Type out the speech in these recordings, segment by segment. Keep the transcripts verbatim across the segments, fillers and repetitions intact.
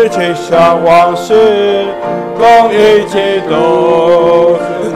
去向往事，公义基督。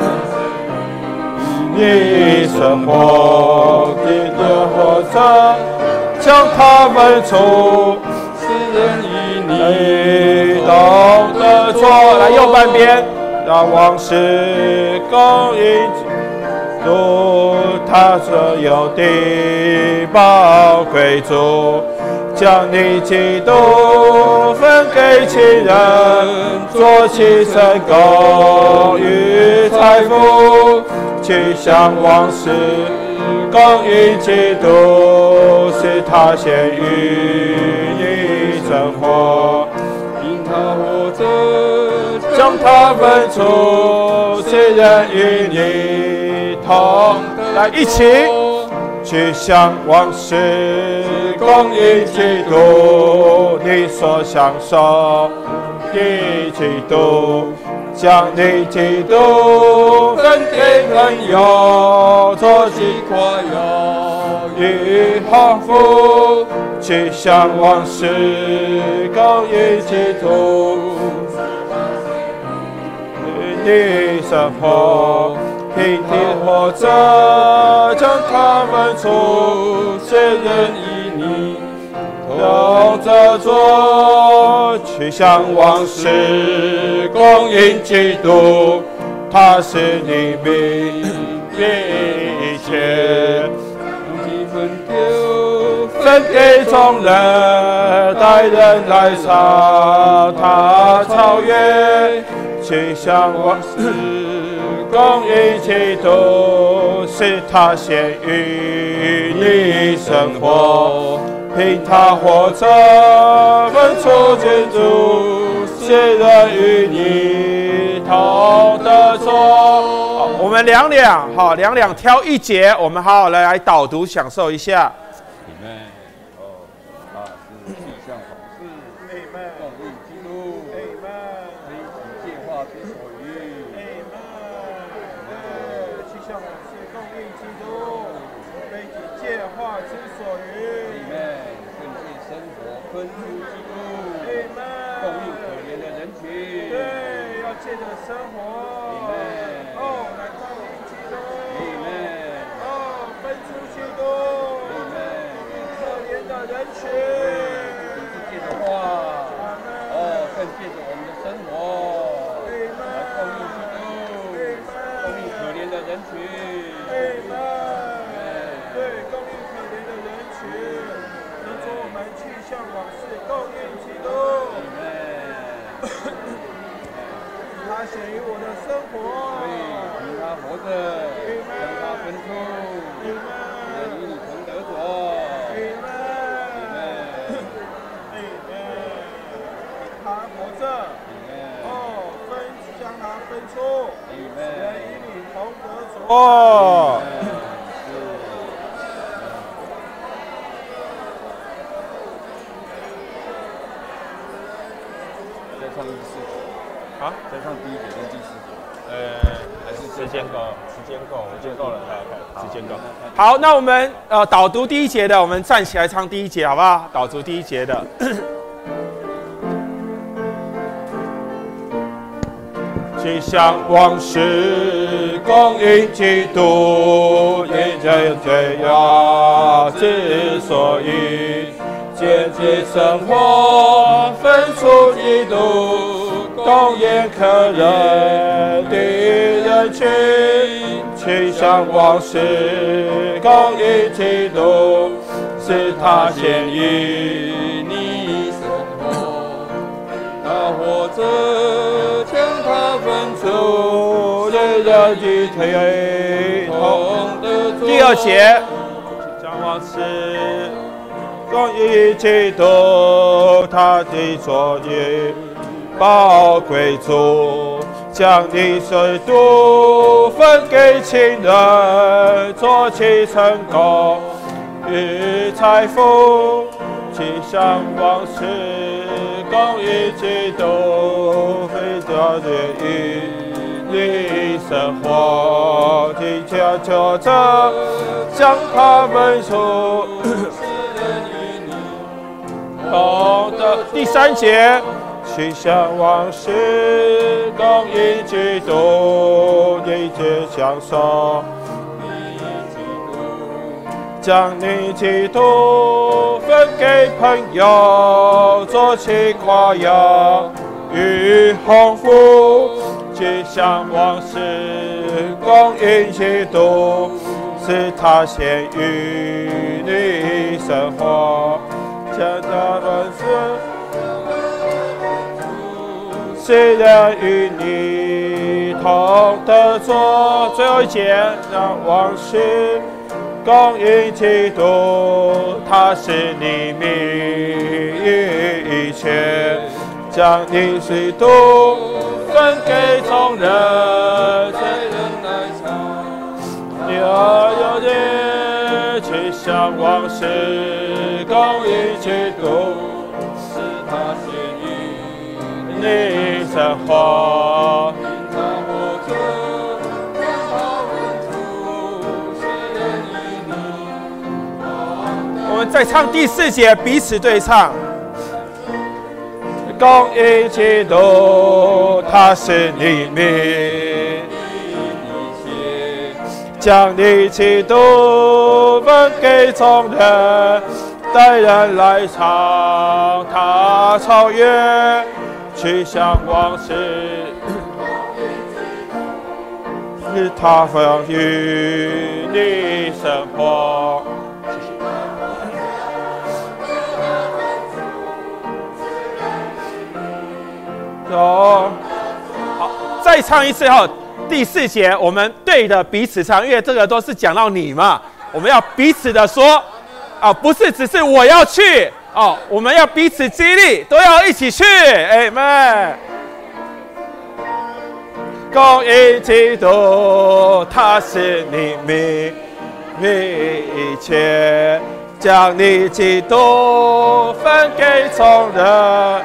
你生活的活着，将他们从世人与你懂得错。来右半边，让往事公义基督，他所有的宝贵主，将你基督分给亲人，做其成功与财富。去向往事，公义基督，是他先与你生活，因他活着，将他分出，世人与你同来一起去向往事，公义基督，你所享受的基督。将你基督分给朋友，做其夸耀与丰富，去向往事，公义基督。你生活平地活着，将他们出世人与你都着做，去向往事，公义基督，他是你命一切，分丢分给众人，待人来查他超越，去向往事，公义基督，是他先与你生活。凭他活着，分出建筑，世人与你同得做。我们两两好，两两挑一节，我们好好来来导读享受一下。哦， 再唱第四节啊， 再唱第一节跟第四节， 呃， 还是时间够，时间够， 时间够了， 时间够。好，那我们呃导读第一节的，我们站起来唱第一节，好不好？导读第一节的。去向往事，公义基督，也这这样之所以简洁生活，分出基督，公眼可人的人群。去向往事，公义基督，是他先与你生活，他活着将他分出，人人的推同的做。第二节，向往事，公义基督，他的作业宝贵主。将你水度分给亲人，做其成功与财富，去向往事，公义基督，非常的与你生活，提前求着，将他们出同的。第三节。 去向往事，供应基督，一切享受。将你基督分给朋友，做起夸耀与丰富，去向往事，供应基督，使他显于你生活，将他本身虽然与你同得作。最后一节，让往事供应基督，他是你名一切，将你基督分给众人，谁人来尝？你要有你去向往事，供应基督，使他显于你生活。我们再唱第四节，彼此对唱。供应基督，他是你名，将你基督分给众人，带人来尝他超越，去向往事，使他分与你生活。好，再唱一次哈，第四节我们对着彼此唱，因为这个都是讲到你嘛，我们要彼此的说，啊，不是只是我要去哦，我们要彼此激励，都要一起去，阿们。供应基督，他是你名一切，将你基督分给众人。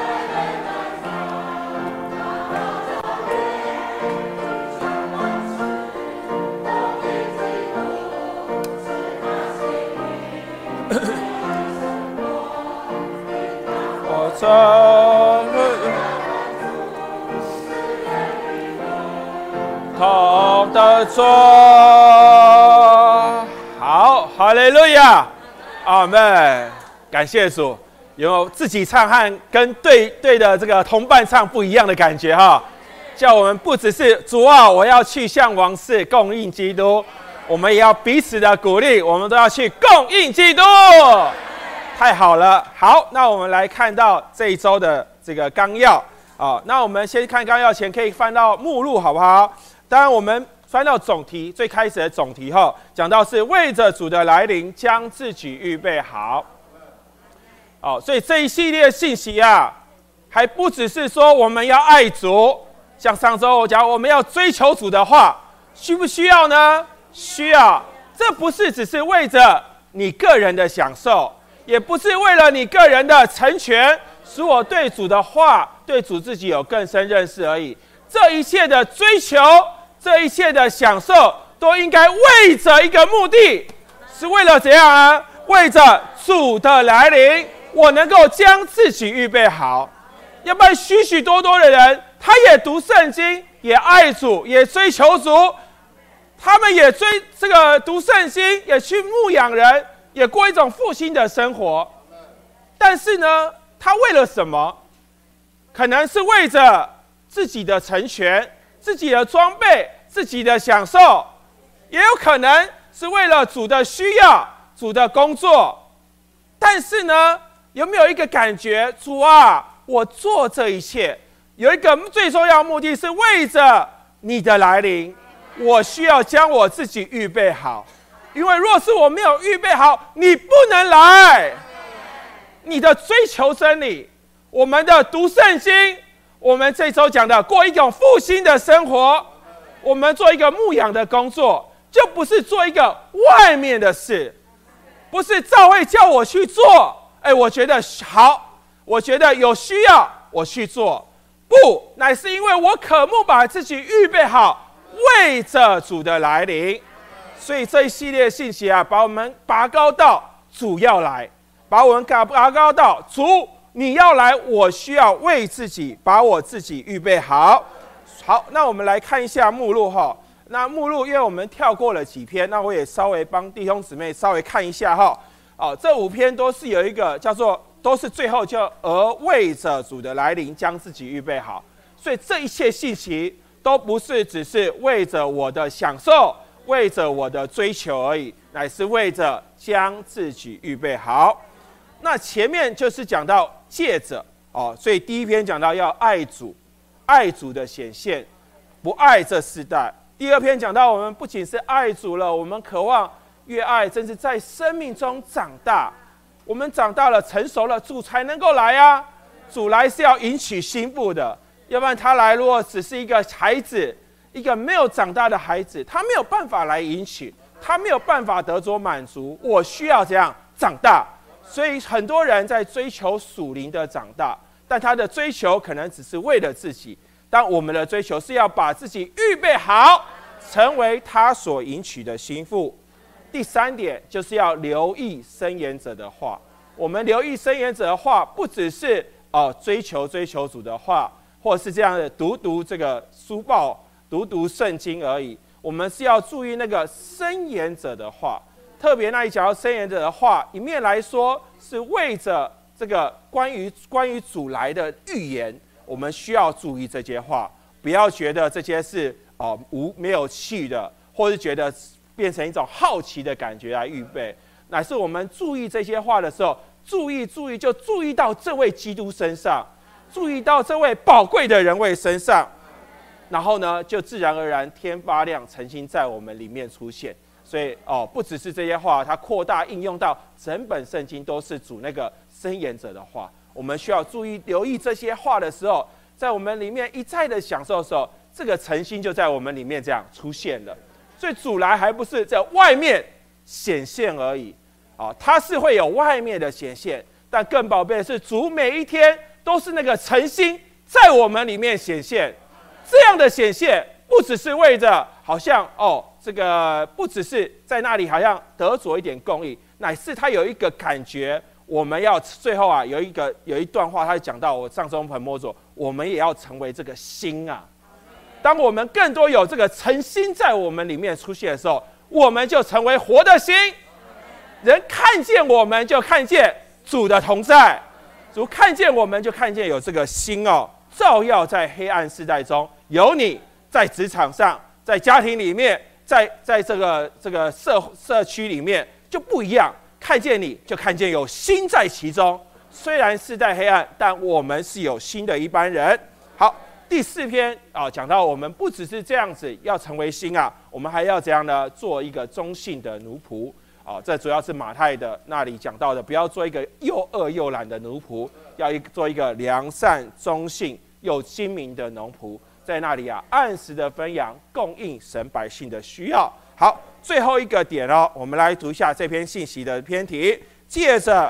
同的做好，哈利路亚，阿们，感谢主。有没有自己唱和跟对对的这个同伴唱不一样的感觉哈？叫我们不只是主啊，我要去向王室供应基督，我们也要彼此的鼓励，我们都要去供应基督。太好了，好，那我们来看到这一周的这个纲要啊、哦。那我们先看纲要前，可以翻到目录，好不好？当然，我们翻到总题，最开始的总题后，讲到是为着主的来临，将自己预备好。哦，所以这一系列信息啊，还不只是说我们要爱主，像上周我讲我们要追求主的话，需不需要呢？需要。这不是只是为着你个人的享受。也不是为了你个人的成全，使我对主的话、对主自己有更深认识而已。这一切的追求，这一切的享受，都应该为着一个目的，是为了怎样啊？为着主的来临，我能够将自己预备好。要不然，许许多多的人，他也读圣经，也爱主，也追求主，他们也追这个读圣经，也去牧养人。也过一种复兴的生活，但是呢，他为了什么？可能是为着自己的成全、自己的装备、自己的享受，也有可能是为了主的需要、主的工作。但是呢，有没有一个感觉，主啊，我做这一切，有一个最重要的目的是为着你的来临，我需要将我自己预备好。因为若是我没有预备好，你不能来。你的追求真理，我们的读圣经，我们这周讲的过一种复兴的生活，我们做一个牧养的工作，就不是做一个外面的事，不是教会叫我去做，哎，我觉得好，我觉得有需要，我去做。不，乃是因为我渴慕把自己预备好，为着主的来临。所以这一系列信息啊，把我们拔高到主要来，把我们拔高到主你要来，我需要为自己把我自己预备好。好，那我们来看一下目录哈。那目录，因为我们跳过了几篇，那我也稍微帮弟兄姊妹稍微看一下哈。哦，这五篇都是有一个叫做，都是最后就而为着主的来临，将自己预备好。所以这一切信息都不是只是为着我的享受，为着我的追求而已，乃是为着将自己预备好。那前面就是讲到借着哦，所以第一篇讲到要爱主，爱主的显现，不爱这世代。第二篇讲到我们不仅是爱主了，我们渴望越爱，真是在生命中长大。我们长大了，成熟了，主才能够来啊！主来是要迎娶新妇的，要不然他来如果只是一个孩子，一个没有长大的孩子，他没有办法来迎娶，他没有办法得着满足。我需要这样长大。所以很多人在追求属灵的长大，但他的追求可能只是为了自己。但我们的追求是要把自己预备好，成为他所迎娶的新妇。第三点就是要留意申言者的话。我们留意申言者的话，不只是哦追求追求主的话，或是这样的读读这个书报、读读圣经而已。我们是要注意那个申言者的话。特别那里讲到申言者的话，一面来说是为着这个关于关于主来的预言，我们需要注意这些话，不要觉得这些是哦无没有趣的，或是觉得变成一种好奇的感觉来预备，乃是我们注意这些话的时候，注意注意就注意到这位基督身上，注意到这位宝贵的人位身上，然后呢，就自然而然天发亮，诚心在我们里面出现。所以哦，不只是这些话，它扩大应用到整本圣经，都是主那个申言者的话。我们需要注意留意这些话的时候，在我们里面一再的享受的时候，这个诚心就在我们里面这样出现了。所以主来还不是在外面显现而已啊、哦，它是会有外面的显现，但更宝贝的是，主每一天都是那个诚心在我们里面显现。这样的显现，不只是为着好像哦。这个不只是在那里好像得着一点供应，乃是他有一个感觉，我们要最后啊有一个有一段话，他讲到我上中盆摸着，我们也要成为这个心啊。当我们更多有这个诚心在我们里面出现的时候，我们就成为活的心。人看见我们就看见主的同在，主看见我们就看见有这个心哦，照耀在黑暗世代中，有你在职场上，在家庭里面。在在这个这个社社区里面就不一样，看见你就看见有心在其中。虽然世代黑暗，但我们是有心的一般人。好，第四篇啊，讲到我们不只是这样子要成为心啊，我们还要怎样呢？做一个忠信的奴仆啊。这主要是马太的那里讲到的，不要做一个又恶又懒的奴仆，要一做一个良善、忠信又精明的农仆。在那里啊，按时的分养，供应神百姓的需要。好，最后一个点哦，我们来读一下这篇信息的篇题，借着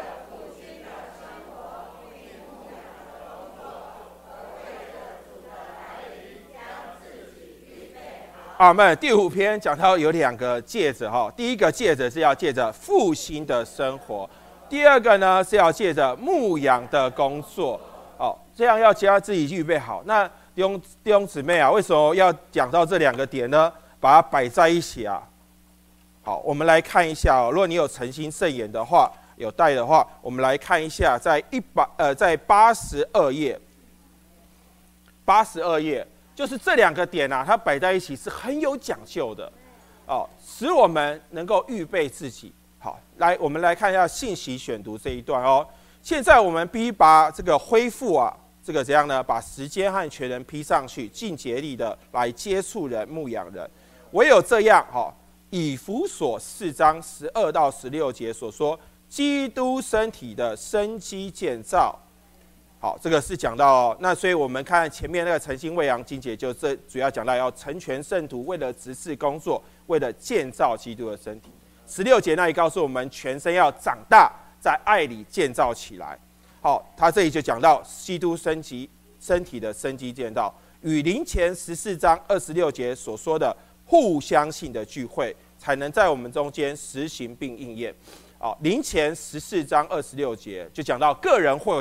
阿们。第五篇讲到有两个借着哈，第一个借着是要借着复兴的生活，第二个呢是要借着牧养的工作哦，这样要将自己预备好。那弟兄弟兄姊妹啊，为什么要讲到这两个点呢？把它摆在一起啊。好，我们来看一下哦。如果你有诚心圣言的话，有带的话，我们来看一下，在一百呃，在八十二页，八十二页就是这两个点啊，它摆在一起是很有讲究的哦，使我们能够预备自己。好，来我们来看一下信息选读这一段哦。现在我们必须把这个恢复啊。这个怎样呢？把时间和全人披上去，尽竭力的来接触人、牧养人。唯有这样，哈、哦，以弗所四章十二到十六节所说，基督身体的生机建造。好，这个是讲到、哦、那，所以我们看前面那个诚心喂养经节，就这主要讲到要成全圣徒，为了执事工作，为了建造基督的身体。十六节那里告诉我们，全身要长大，在爱里建造起来。好，他这里就讲到基督身体身体的生机建造，与林前十四章二十六节所说的互相信的聚会，才能在我们中间实行并应验。哦，林前十四章二十六节就讲到个人会有，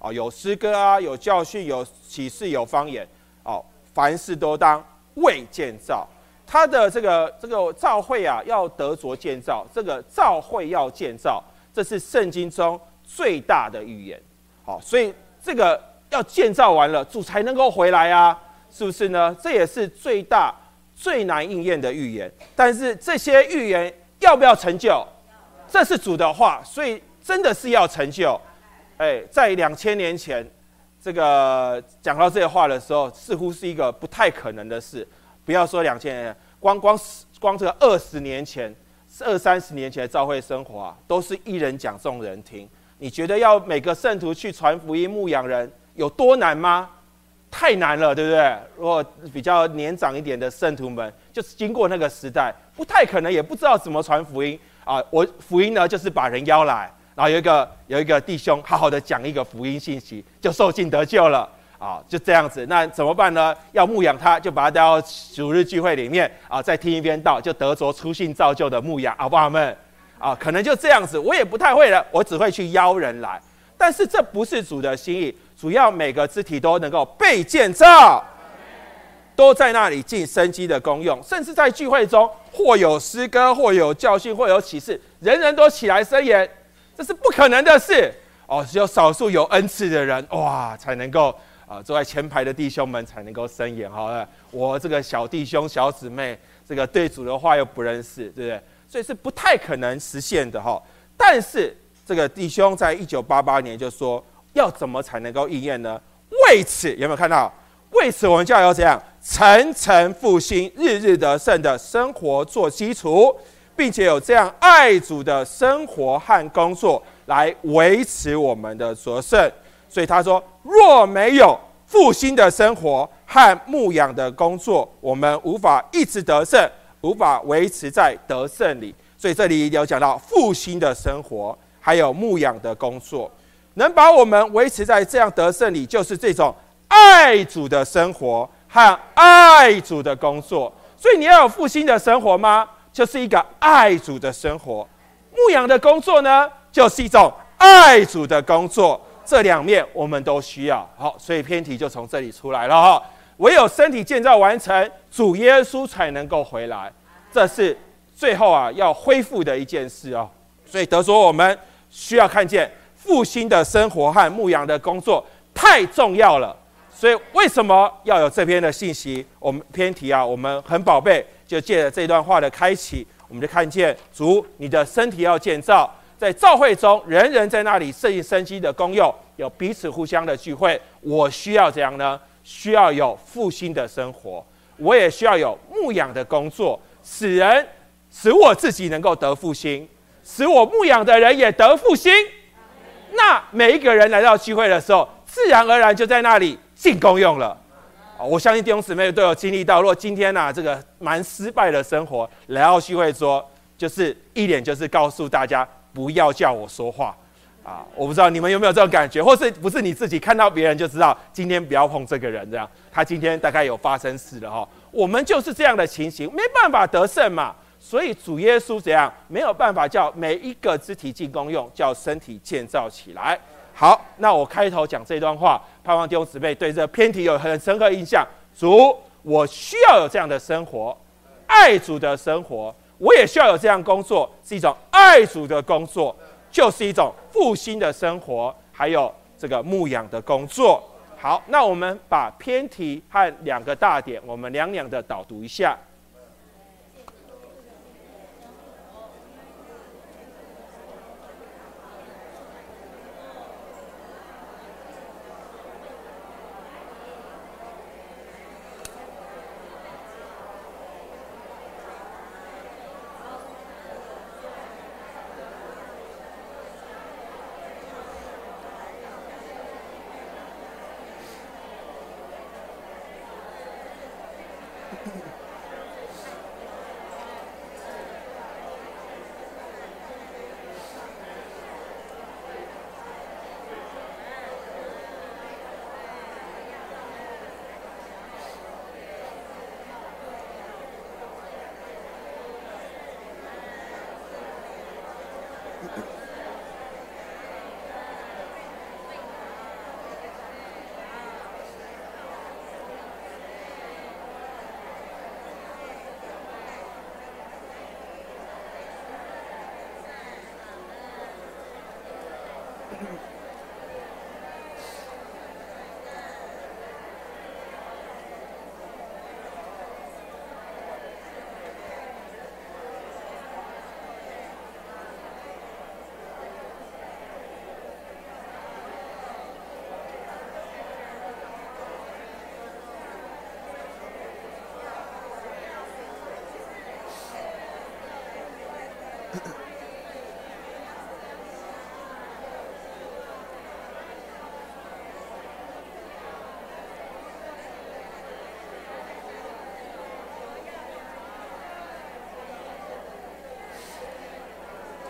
哦，有诗歌啊，有教训，有启示，有方言，哦，凡事都当为建造。他的这个这个教会啊，要得着建造，这个教会要建造，这是圣经中最大的预言。好，所以这个要建造完了，主才能够回来啊，是不是呢？这也是最大最难应验的预言。但是这些预言要不要成就？这是主的话，所以真的是要成就。哎，在两千年前，这个讲到这些话的时候，似乎是一个不太可能的事。不要说两千年，光光光这个二十年前、二三十年前的教会生活啊，都是一人讲众人听。你觉得要每个圣徒去传福音、牧养人有多难吗？太难了，对不对？如果比较年长一点的圣徒们，就是经过那个时代，不太可能，也不知道怎么传福音啊。我福音呢，就是把人邀来。然后有一个有一个弟兄好好的讲一个福音信息，就受尽得救了啊，就这样子。那怎么办呢？要牧养他，就把他带到主日聚会里面啊，再听一遍道，就得着初信造就的牧养，好不好们？啊，可能就这样子。我也不太会了，我只会去邀人来。但是这不是主的心意，主要每个肢体都能够被建造，都在那里尽生机的功用，甚至在聚会中，或有诗歌，或有教训，或有启示，人人都起来申言。这是不可能的事哦，只有少数有恩赐的人哇，才能够啊、呃，坐在前排的弟兄们才能够申言。好了，我这个小弟兄、小姊妹，这个对主的话又不认识，对不对？所以是不太可能实现的哈。但是这个弟兄在一九八八年就说，要怎么才能够应验呢？为此有没有看到？为此我们就要有怎样层层复兴、日日得胜的生活做基础。并且有这样爱主的生活和工作来维持我们的得胜。所以他说，若没有复兴的生活和牧养的工作，我们无法一直得胜，无法维持在得胜里。所以这里有讲到复兴的生活还有牧养的工作，能把我们维持在这样得胜里，就是这种爱主的生活和爱主的工作。所以你要有复兴的生活吗？就是一个爱主的生活。牧养的工作呢，就是一种爱主的工作。这两面我们都需要。好，所以偏题就从这里出来了哈。唯有身体建造完成，主耶稣才能够回来。这是最后啊要恢复的一件事哦。所以得说我们需要看见复兴的生活和牧养的工作太重要了。所以为什么要有这篇的信息？我们偏题啊，我们很宝贝。就借着这段话的开启，我们就看见主，你的身体要建造，在教会中，人人在那里适应生机的功用，有彼此互相的聚会。我需要怎样呢？需要有复兴的生活，我也需要有牧养的工作，使人使我自己能够得复兴，使我牧养的人也得复兴。那每一个人来到聚会的时候，自然而然就在那里尽功用了。我相信弟兄姊妹都有经历到，如果今天啊这个蛮失败的生活来到聚会桌，就是一脸就是告诉大家不要叫我说话啊！我不知道你们有没有这种感觉，或是不是你自己看到别人就知道今天不要碰这个人，这样他今天大概有发生事了哈。我们就是这样的情形，没办法得胜嘛。所以主耶稣怎样没有办法叫每一个肢体尽功用，叫身体建造起来。好，那我开头讲这段话，盼望弟兄姊妹对这偏题有很深刻印象。主，我需要有这样的生活，爱主的生活，我也需要有这样工作，是一种爱主的工作，就是一种复兴的生活，还有这个牧养的工作。好，那我们把偏题和两个大点，我们两两的导读一下。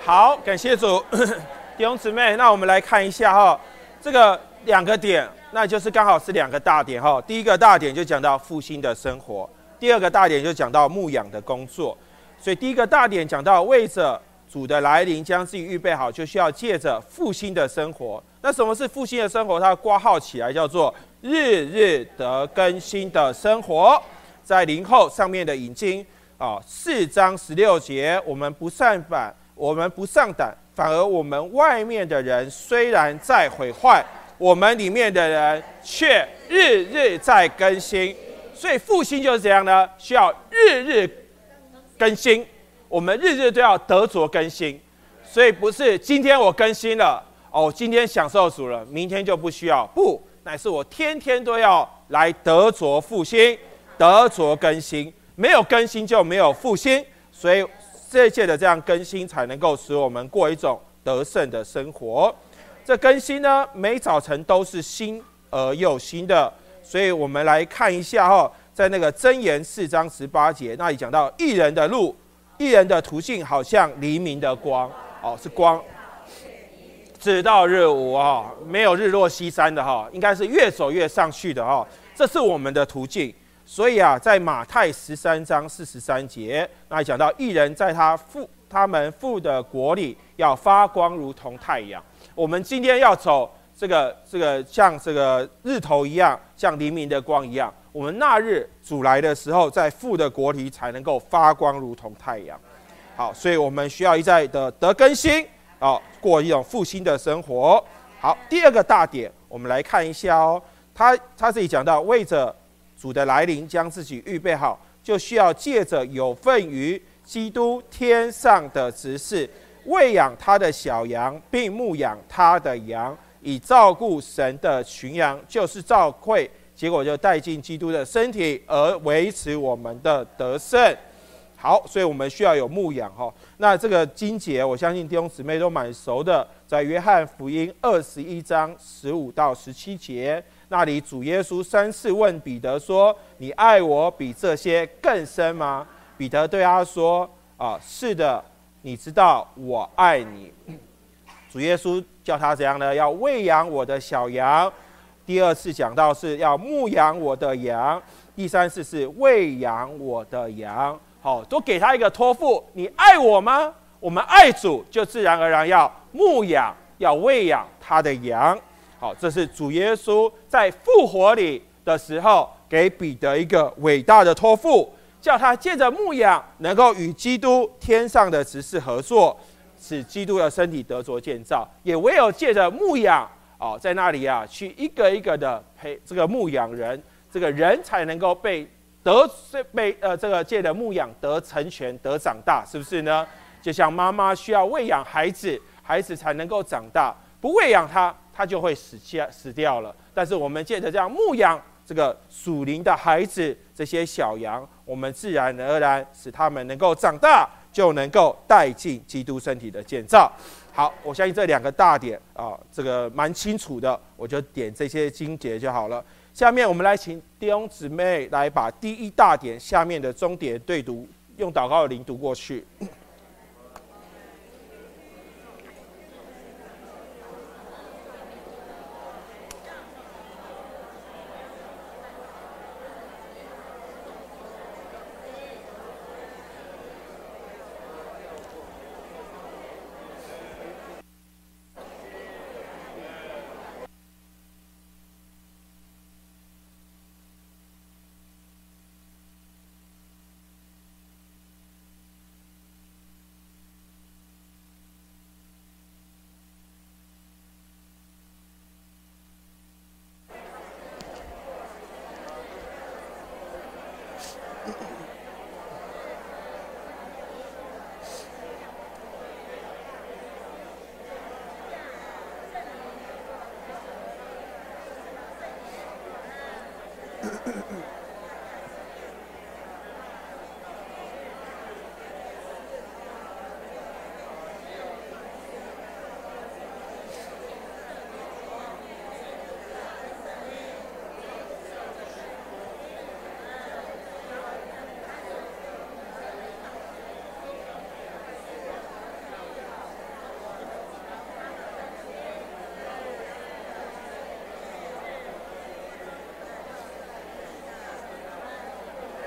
好，感谢主，弟兄姊妹，那我们来看一下哈，这个两个点，那就是刚好是两个大点哈。第一个大点就讲到复兴的生活，第二个大点就讲到牧养的工作。所以第一个大点讲到为着主的来临，将自己预备好，就需要借着复兴的生活。那什么是复兴的生活？它挂号起来叫做日日得更新的生活。在林后上面的引经啊，四章十六节，我们不上胆，我们不上胆，反而我们外面的人虽然在毁坏，我们里面的人却日日在更新。所以复兴就是怎样呢？需要日日更新，我们日日都要得着更新。所以不是今天我更新了，哦，今天享受主了，明天就不需要。不，乃是我天天都要来得着复兴，得着更新。没有更新就没有复兴，所以这一切的这样更新，才能够使我们过一种得胜的生活。这更新呢，每早晨都是新而又新的。所以我们来看一下哈、哦，在那个箴言四章十八节那里讲到，义人的路，义人的途径好像黎明的光，哦，是光，直到日午啊、哦，没有日落西山的哈、哦，应该是越走越上去的哈、哦，这是我们的途径。所以啊，在马太十三章四十三节那里讲到，义人在他父他们父的国里要发光，如同太阳。我们今天要走这个这个像这个日头一样，像黎明的光一样，我们那日主来的时候，在父的国里才能够发光，如同太阳。好，所以我们需要一再的得更新，哦，过一种复兴的生活。好，第二个大点，我们来看一下哦，他他这里讲到，为着主的来临，将自己预备好，就需要借着有份于基督天上的执事，喂养他的小羊，并牧养他的羊，以照顾神的群羊，就是照会。结果就带进基督的身体，而维持我们的得胜。好，所以我们需要有牧养哈。那这个经节，我相信弟兄姊妹都蛮熟的，在约翰福音二十一章十五到十七节。那里主耶稣三次问彼得说：“你爱我比这些更深吗？”彼得对他说：“啊，是的，你知道我爱你。”主耶稣叫他怎样呢？要喂养我的小羊。第二次讲到是要牧养我的羊。第三次是喂养我的羊。好，都给他一个托付：你爱我吗？我们爱主，就自然而然要牧养、要喂养他的羊。好，这是主耶稣在复活里的时候给彼得一个伟大的托付，叫他借着牧养，能够与基督天上的执事合作，使基督的身体得着建造。也唯有借着牧养，哦，在那里啊，去一个一个的陪这个牧养人，这个人才能够被得被呃这个借着牧养得成全、得长大，是不是呢？就像妈妈需要喂养孩子，孩子才能够长大，不喂养他，他就会死下死掉了。但是我们借着这样牧养这个属灵的孩子，这些小羊，我们自然而然使他们能够长大，就能够带进基督身体的建造。好，我相信这两个大点啊，这个蛮清楚的，我就点这些经节就好了。下面我们来请弟兄姊妹来把第一大点下面的中点对读，用祷告的灵读过去。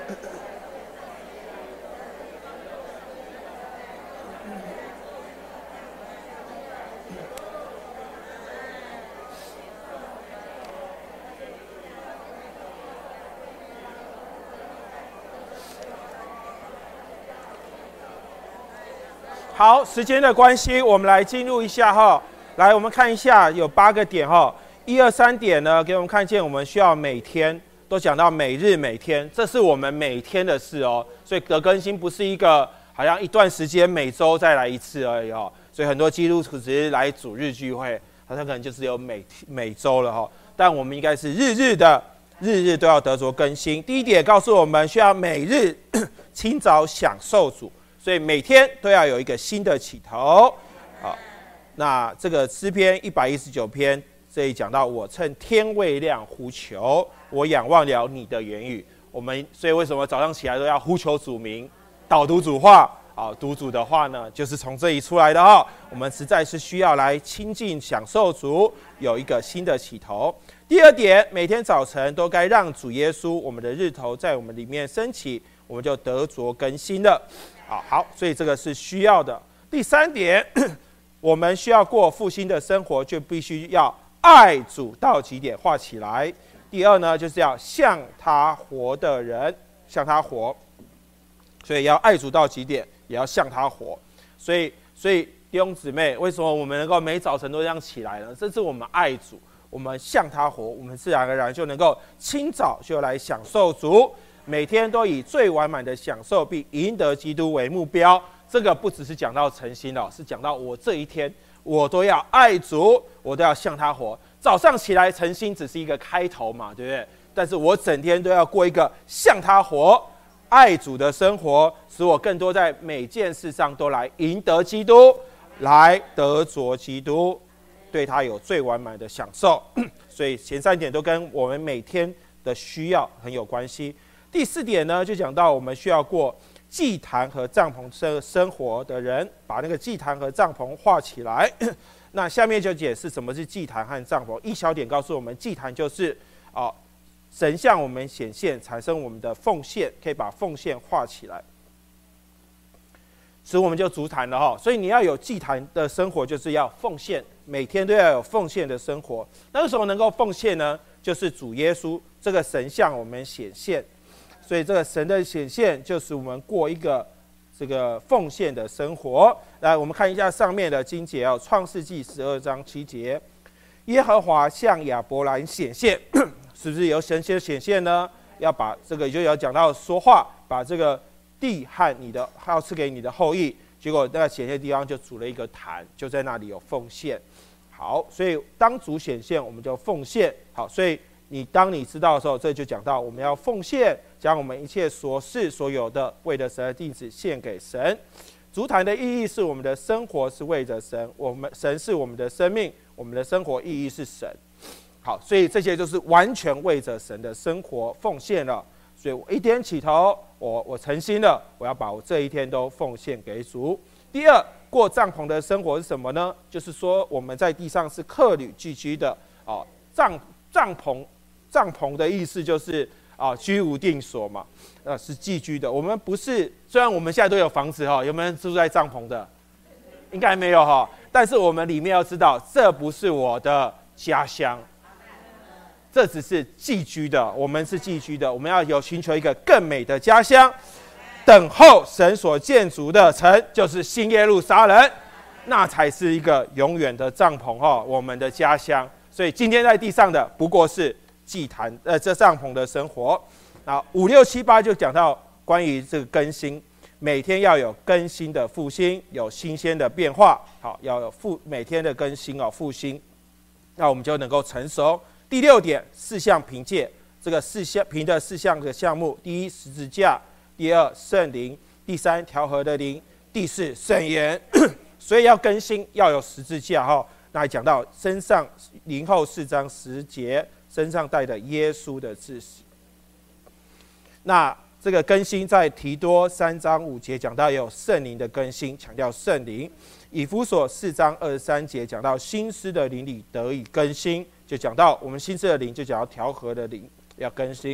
好，时间的关系，我们来进入一下哈。来，我们看一下，有八个点哈。一二三点呢，给我们看见，我们需要每天都讲到每日每天，这是我们每天的事哦。所以得更新不是一个好像一段时间每周再来一次而已哦。所以很多基督徒只是来主日聚会，好像可能就只有每每周了哈。但我们应该是日日的，日日都要得着更新。第一点告诉我们，需要每日清早享受主。所以每天都要有一个新的起头，好，那这个诗篇一百一十九篇这里讲到，我趁天未亮呼求，我仰望了你的言语。我们所以为什么早上起来都要呼求主名，导读主话啊？读主的话呢，就是从这里出来的哈。我们实在是需要来亲近享受主，有一个新的起头。第二点，每天早晨都该让主耶稣我们的日头在我们里面升起，我们就得着更新了。啊，好，所以这个是需要的。第三点，我们需要过复兴的生活，就必须要爱主到极点，画起来。第二呢，就是要像他活的人，像他活，所以要爱主到极点，也要像他活。所以，所以弟兄姊妹，为什么我们能够每早晨都这样起来呢？这是我们爱主，我们像他活，我们自然而然就能够清早就来享受主。每天都以最完满的享受并赢得基督为目标，这个不只是讲到诚心了，是讲到我这一天我都要爱主，我都要向他活。早上起来诚心只是一个开头嘛，对不对？但是我整天都要过一个向他活、爱主的生活，使我更多在每件事上都来赢得基督，来得着基督，对他有最完满的享受。所以前三点都跟我们每天的需要很有关系。第四点呢，就讲到我们需要过祭坛和帐篷生生活的人，把那个祭坛和帐篷画起来。那下面就解释什么是祭坛和帐篷。一小点告诉我们，祭坛就是啊、哦、神向我们显现，产生我们的奉献，可以把奉献画起来，所以我们就足坛了哈。所以你要有祭坛的生活，就是要奉献，每天都要有奉献的生活。那个时候能够奉献呢，就是主耶稣这个神向我们显现。所以这个神的显现，就是我们过一个这个奉献的生活。来，我们看一下上面的经节哦，《创世纪》十二章七节，耶和华向亚伯兰显现，是不是有神仙显现呢？要把这个就要讲到说话，把这个地和你的要赐给你的后裔。结果那个显现地方就筑了一个坛，就在那里有奉献。好，所以当主显现，我们就奉献。好，所以。你当你知道的时候，这就讲到我们要奉献，将我们一切所事所有的，为了神的弟子献给神。足坛的意义是我们的生活是为着神，我们神是我们的生命，我们的生活意义是神。好，所以这些就是完全为着神的生活奉献了。所以我一点起头，我我诚心了，我要把我这一天都奉献给主。第二，过帐篷的生活是什么呢？就是说我们在地上是客旅寄居的哦，帐帐篷。帐篷的意思就是啊，居无定所嘛，呃，是寄居的。我们不是，虽然我们现在都有房子哈，有没有人住在帐篷的？应该没有哈。但是我们里面要知道，这不是我的家乡，这只是寄居的。我们是寄居的，我们要有寻求一个更美的家乡，等候神所建筑的城，就是新耶路撒冷，那才是一个永远的帐篷哈，我们的家乡。所以今天在地上的不过是。祭坛，呃，这帐篷的生活，啊，五六七八就讲到关于这个更新，每天要有更新的复兴，有新鲜的变化，好，要有复每天的更新哦，复兴，那我们就能够成熟。第六点，四项凭借这个四项凭的四项的项目：第一，十字架；第二，圣灵；第三，调和的灵；第四，圣言。所以要更新，要有十字架哈。那还讲到身上林后四章十节。身上带的耶稣的知识。那这个更新在提多三章五节讲到有圣灵的更新，强调圣灵。以弗所四章二十三节讲到心思的灵里得以更新，就讲到我们心思的灵，就讲到调和的灵要更新。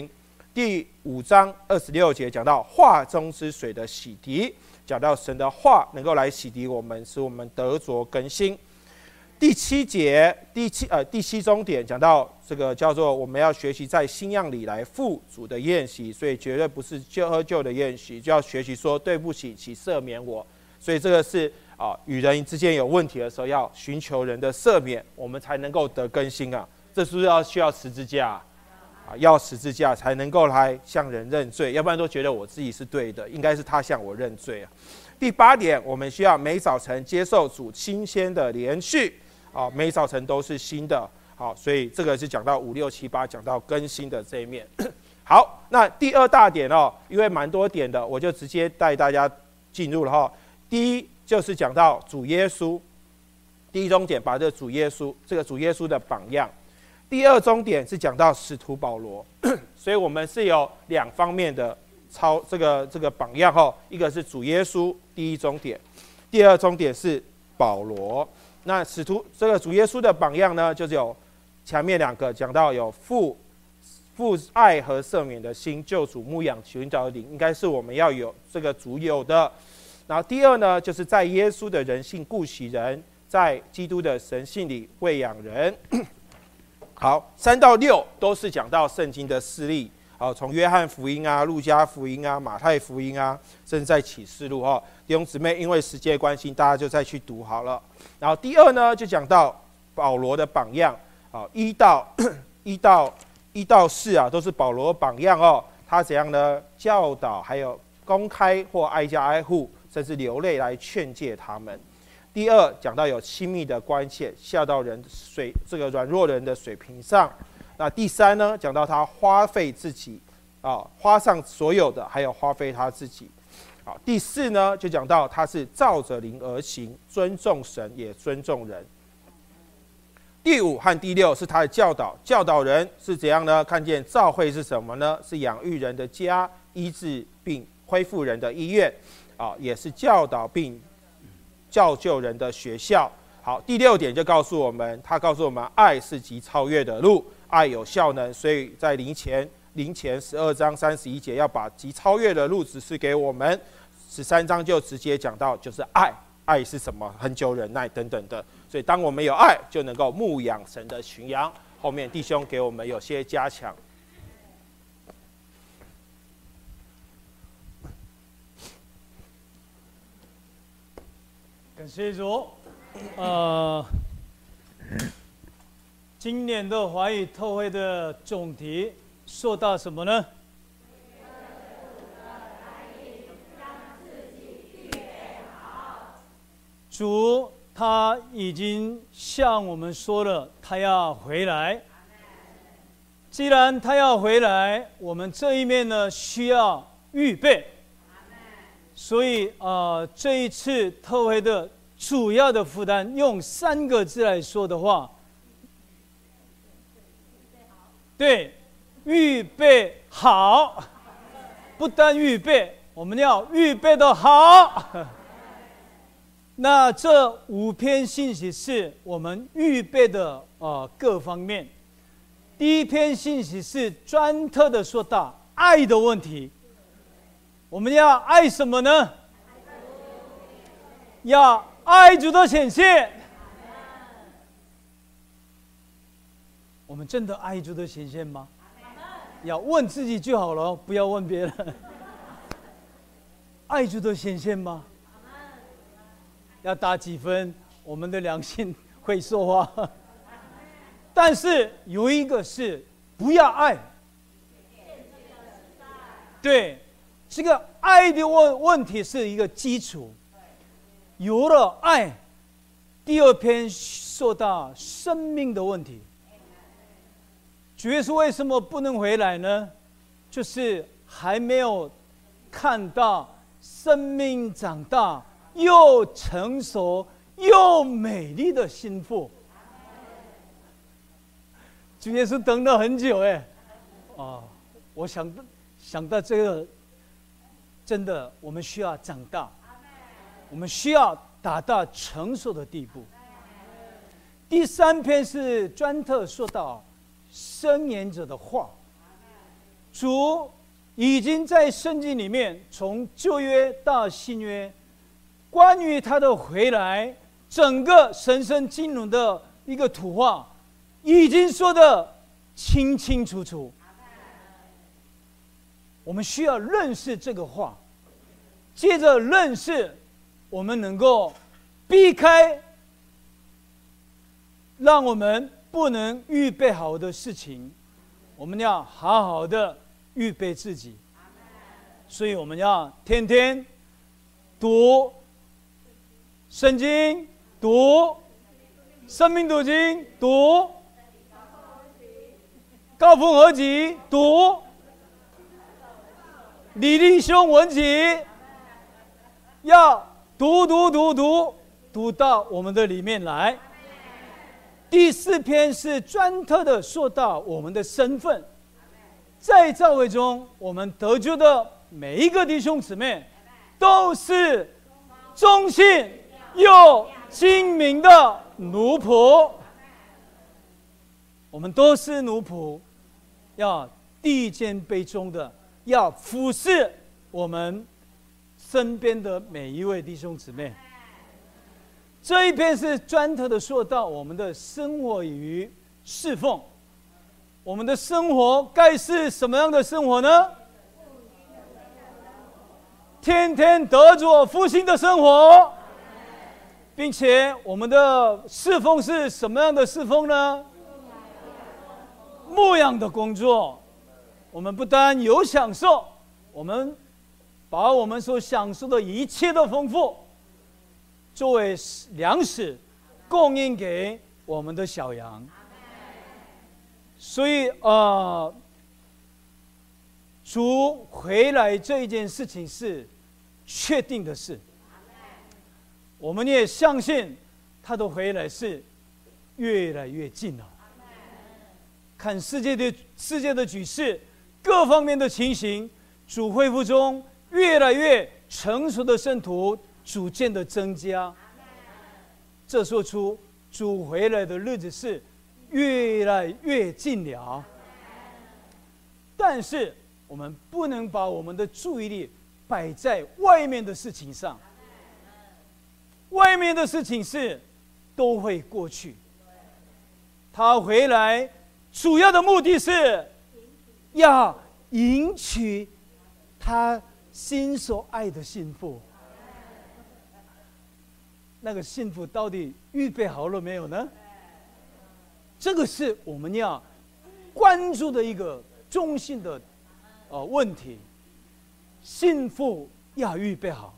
第五章二十六节讲到话中之水的洗涤，讲到神的话能够来洗涤我们，使我们得着更新。第七节第七呃第七中点讲到这个叫做我们要学习在新样里来父主的宴席，所以绝对不是旧喝旧的宴席，就要学习说对不起，请赦免我。所以这个是啊与人之间有问题的时候，要寻求人的赦免，我们才能够得更新啊。这是不是要需要十字架啊？啊要十字架才能够来向人认罪，要不然都觉得我自己是对的，应该是他向我认罪啊。第八点，我们需要每早晨接受主新鲜的连续。啊，每早晨都是新的，好，所以这个是讲到五六七八，讲到更新的这一面。好，那第二大点哦，因为蛮多点的，我就直接带大家进入了哈。第一就是讲到主耶稣，第一中点把这个主耶稣这个主耶稣的榜样。第二中点是讲到使徒保罗，所以我们是有两方面的抄这个这个榜样哈，一个是主耶稣第一中点，第二中点是保罗。那使徒这个主耶稣的榜样呢，就是有前面两个讲到有父父爱和赦免的心，救主牧养寻找的灵，应该是我们要有这个主有的。然后第二呢，就是在耶稣的人性顾惜人，在基督的神性里喂养人。好，三到六都是讲到圣经的事例。好，从约翰福音啊、路加福音啊、马太福音啊，甚至在启示录哈，弟兄姊妹，因为时间关系，大家就再去读好了。然后第二呢，就讲到保罗的榜样，好，一到一到一到四啊，都是保罗的榜样哦。他怎样呢？教导，还有公开或挨家挨户，甚至流泪来劝诫他们。第二，讲到有亲密的关系，下到人水这个软弱人的水平上。那第三呢，讲到他花费自己，啊，花上所有的，还有花费他自己。好，第四呢，就讲到他是照着灵而行，尊重神也尊重人。第五和第六是他的教导，教导人是怎样呢？看见教会是什么呢？是养育人的家，医治并恢复人的医院，啊，也是教导并教救人的学校。好，第六点就告诉我们，他告诉我们，爱是极超越的路。爱有效能，所以在灵前灵前十二章三十一节要把极超越的路指示给我们。十三章就直接讲到，就是爱，爱是什么？恒久忍耐等等的。所以当我们有爱，就能够牧养神的群羊。后面弟兄给我们有些加强。 感谢主，呃。今年的华语特会的总题说到什么呢？主他已经向我们说了，他要回来。既然他要回来，我们这一面呢需要预备。所以啊、呃，这一次特会的主要的负担，用三个字来说的话。对，预备好，不但预备，我们要预备的好。那这五篇信息是我们预备的呃各方面。第一篇信息是专特的说到爱的问题，我们要爱什么呢？要爱主的显现。我们真的爱主的显现吗？要问自己就好了，不要问别人。爱主的显现吗？要打几分？我们的良心会说话。但是有一个是不要爱。对，这个爱的问问题是一个基础。有了爱，第二篇说到生命的问题。主耶稣为什么不能回来呢？就是还没有看到生命长大又成熟又美丽的心腹。主耶稣等了很久哎，啊，我想想到这个，真的我们需要长大，我们需要达到成熟的地步。第三篇是专特说到申言者的话， 主已经在圣经里面，从旧约到新约，关于他的回来，整个神圣经纶的一个图画，已经说得清清楚楚。我们需要认识这个话，接着认识，我们能够避开让我们不能预备好的事情，我们要好好的预备自己。所以我们要天天读圣经，读生命读经，读高峰合集，读李弟兄文集，要读读读读读到我们的里面来。第四篇是专特的说到我们的身份，在教会中我们得救的每一个弟兄姊妹都是忠信又精明的奴仆，我们都是奴仆，要递肩卑中的，要服侍我们身边的每一位弟兄姊妹。这一篇是专特的说到我们的生活与侍奉，我们的生活该是什么样的生活呢？天天得着复兴的生活，并且我们的侍奉是什么样的侍奉呢？牧养的工作。我们不但有享受，我们把我们所享受的一切的丰富作为粮食供应给我们的小羊。所以呃主回来这一件事情是确定的事，我们也相信他的回来是越来越近了。看世界的世界的局势，各方面的情形，主恢复中越来越成熟的圣徒逐渐的增加，这说出主回来的日子是越来越近了。但是我们不能把我们的注意力摆在外面的事情上，外面的事情是都会过去，他回来主要的目的是要迎娶他心所爱的幸福。那个幸福到底预备好了没有呢？这个是我们要关注的一个中心的呃问题。幸福要预备好。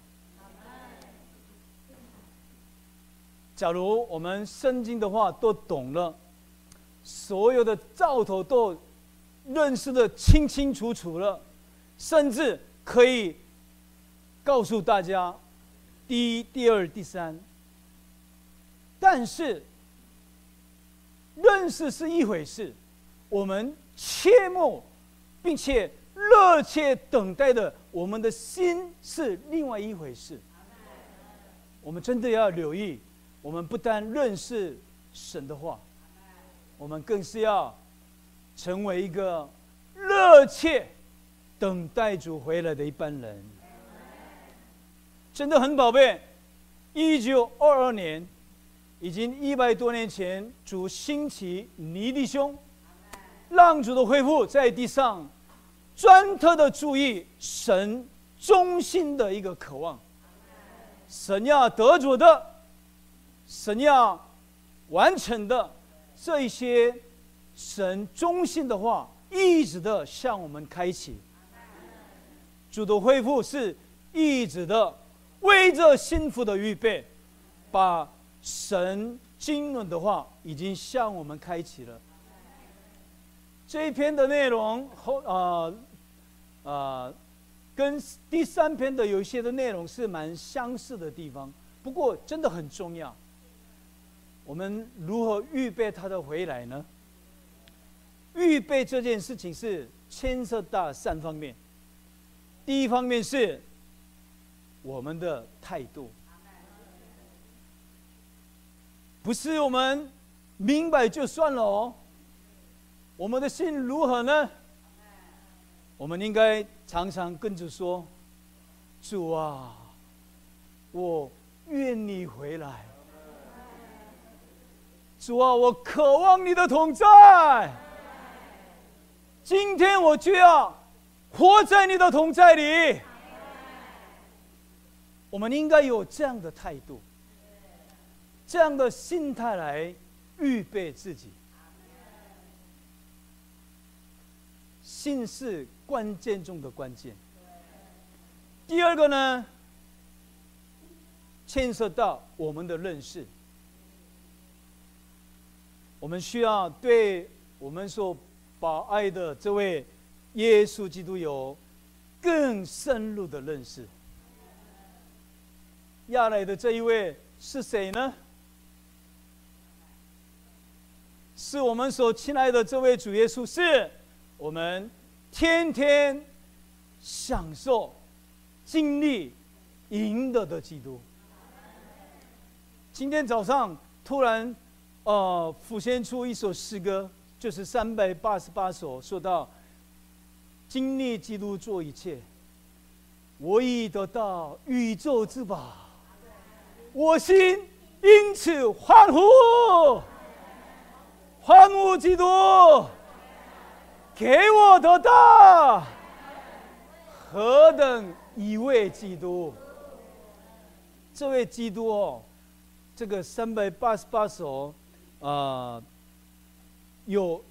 假如我们圣经的话都懂了，所有的兆头都认识得清清楚楚了，甚至可以告诉大家第一、第二、第三。但是认识是一回事，我们切莫并且热切等待的我们的心是另外一回事。我们真的要留意，我们不单认识神的话，我们更是要成为一个热切等待主回来的一般人。真的很宝贝，一九二二年，已经一百多年前，主兴起尼弟兄，让主的恢复在地上专特的注意神中心的一个渴望，神要得着的，神要完成的这一些神中心的话，一直的向我们开启。主的恢复是一直的为着幸福的预备，把神经纶的话已经向我们开启了。这一篇的内容后呃呃跟第三篇的有一些的内容是蛮相似的地方，不过真的很重要。我们如何预备他的回来呢？预备这件事情是牵涉到三方面。第一方面是我们的态度，不是我们明白就算了哦。我们的心如何呢？我我们应该常常跟主说：“主啊，我愿你回来。主啊，我渴望你的同在。今天我就要活在你的同在里。”我们应该有这样的态度，这样的心态来预备自己。信是关键中的关键。第二个呢，牵涉到我们的认识。我们需要对我们所宝爱的这位耶稣基督有更深入的认识。亚来的这一位是谁呢？是我们所亲爱的这位主耶稣，是我们天天享受、经历、赢得的基督。今天早上突然，呃，浮现出一首诗歌，就是三百八十八首，说到经历基督做一切，我已得到宇宙之宝，我心因此欢呼，欢呼基督给我得到，何等一位基督！这位基督哦，这个三百八十八首，啊、呃，有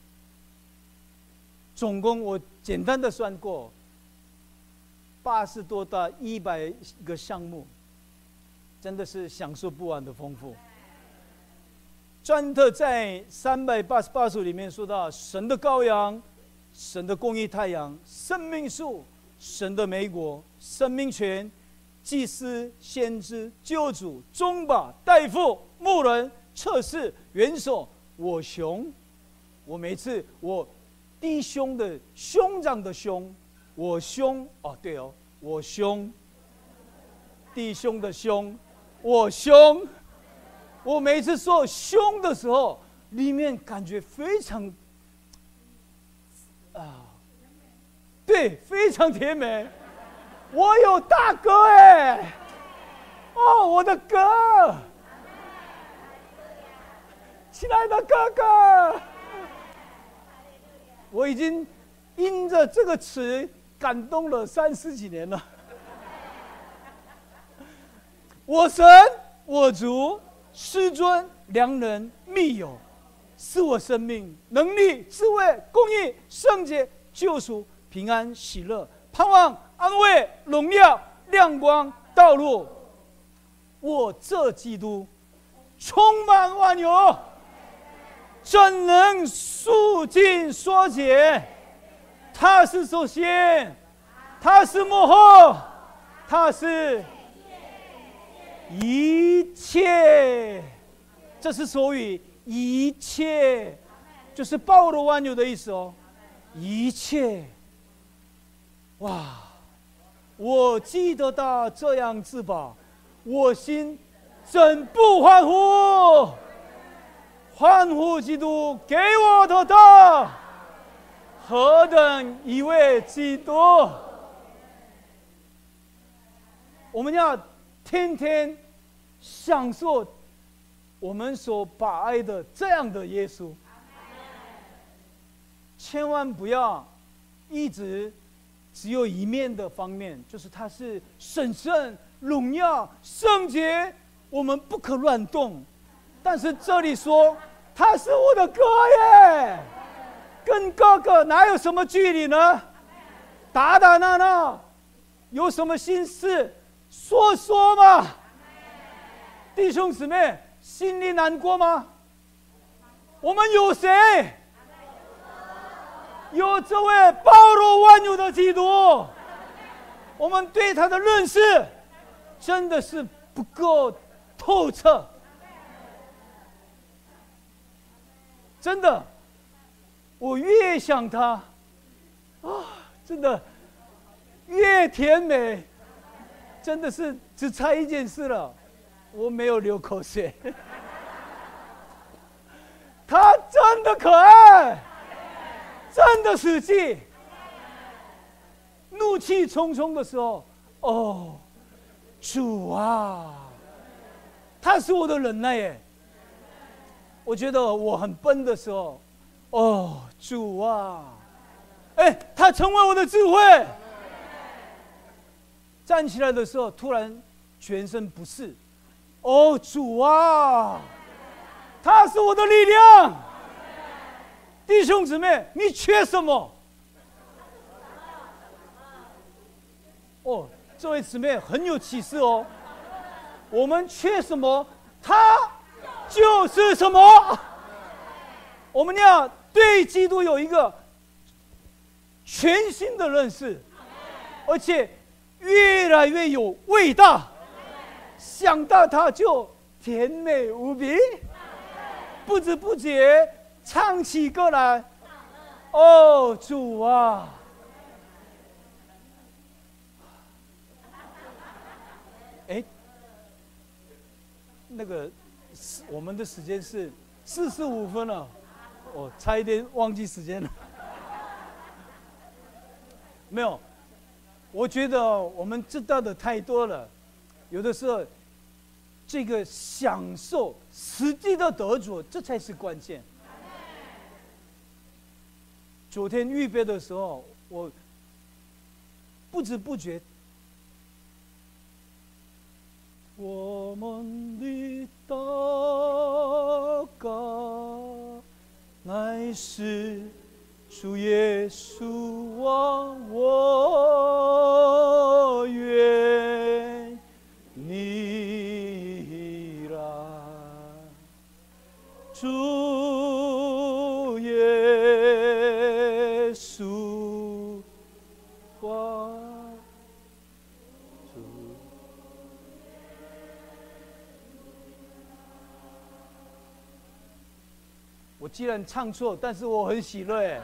总共我简单的算过，八十多到一百个项目，真的是享受不完的丰富。专特在三百八十八首里面说到神的羔羊、神的公义太阳、生命树、神的美国、生命泉、祭司、先知、救主、中保、大夫、牧人、测试、元首、我兄。我每次我弟兄的兄长的兄，我兄哦对哦，我兄，弟兄的兄，我兄。我每次说凶的时候，里面感觉非常啊，对，非常甜美。我有大哥哎，哦，我的哥，亲爱的哥哥，我已经因着这个词感动了三十几年了。我神，我主。师尊、良人、密友，是我生命、能力、智慧、公义、圣洁、救赎、平安、喜乐、盼望、安慰、荣耀、亮光、道路。我这基督充满万有，怎能数尽说解？他是首先，他是幕后，他是一切，这是所谓一切，就是包罗万有的意思哦。一切，哇！我记得到这样至宝，我心怎不欢呼？欢呼基督给我得到，何等一位基督！我们要天天享受我们所把爱的这样的耶稣，千万不要一直只有一面的方面，就是他是神圣、荣耀、圣洁，我们不可乱动。但是这里说他是我的哥耶，跟哥哥哪有什么距离呢？打打闹闹，有什么心事说说嘛。弟兄姊妹，心里难过吗？我们有谁？有这位包罗万有的基督。我们对他的认识真的是不够透彻，真的，我越想他啊，真的越甜美，真的是只差一件事了，我没有流口水。他真的可爱，真的实际， 怒气冲冲的时候，哦，主啊，他是我的忍耐耶。我觉得我很笨的时候，哦，主啊，哎，他成为我的智慧。站起来的时候，突然全身不适，哦，主啊，他是我的力量。弟兄姊妹，你缺什么？哦，这位姊妹很有启示哦。我们缺什么，他就是什么。我们要对基督有一个全新的认识，而且越来越有味道，想到他就甜美无比，不知不觉唱起歌来。哦，主啊！哎，那个我们的时间是四十五分了，我差一点忘记时间了。没有，我觉得我们知道的太多了，有的时候这个享受实际的得着，这才是关键。昨天预备的时候，我不知不觉，我们的祷告乃是主耶稣王，我愿你来，主耶稣王。我既然唱错，但是我很喜乐哎。